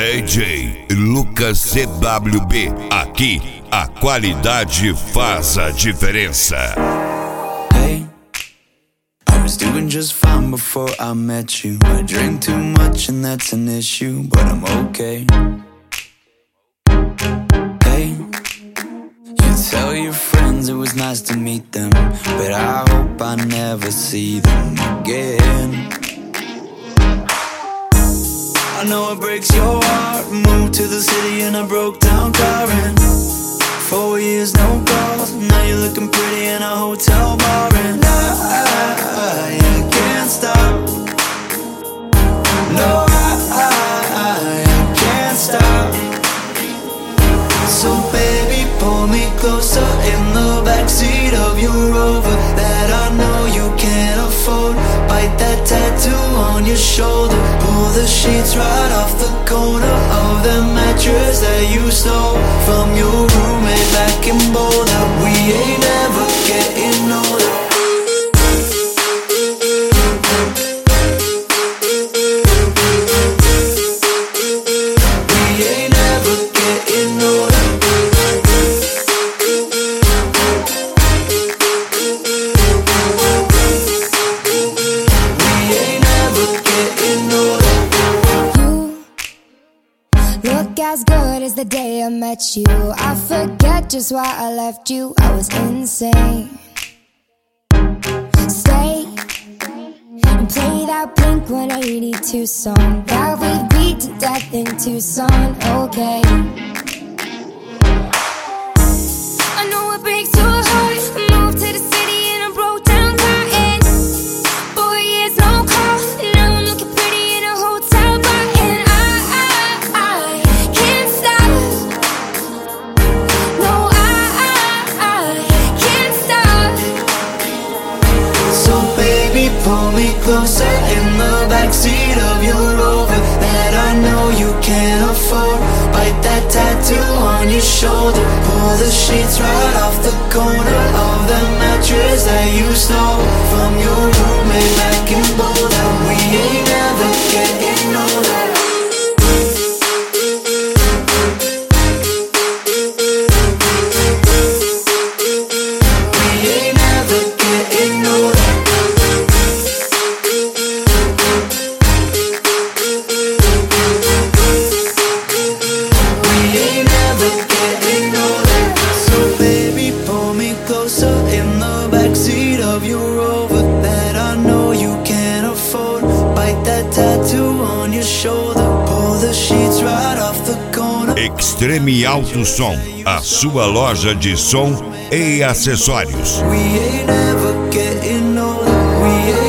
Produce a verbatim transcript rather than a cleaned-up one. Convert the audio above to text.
D J Lucas C W B. Aqui a qualidade faz a diferença. Hey, I was doing just fine before I met you. I drink too much and that's an issue, but I'm okay. Hey, you tell your friends it was nice to meet them, but I hope I never see them again. I know it breaks your heart. Moved to the city in a broke down car, and four years no calls. Now you're looking pretty in a hotel bar, and I, I can't stop. No, I, I, I can't stop. So baby, pull me closer in the backseat of your Rover that I know you can't afford. Bite that tattoo on your shoulder. Pull the sheets right off the corner of the mattress that you stole from your roommate back in Boulder. We ain't never getting older. We ain't never getting older. As good as the day I met you. I forget just why I left you. I was insane. Stay and play that Blink one eighty-two song that we beat to death in Tucson. Okay, I know it breaks your heart. Moved to the city and I broke down crying. Four years no call. Now I'm looking pretty in a hotel bar, and I, I, I can't stop. No, I, I, I can't stop. So baby, pull me closer in the backseat of your Rover that I know you can't afford. Bite that tattoo on your shoulder. Pull the sheets right off the corner of the mattress that you stole from your roommate back in Boulder. We ain't never getting older. We ain't never getting older. We ain't never getting older. So baby, pull me closer in the backseat of your Rover that I know you can't afford. Bite that tattoo on your shoulder. Pull the sheets right off the corner. Extreme Alto Som, a sua loja de som e acessórios. We ain't never getting older. We ain't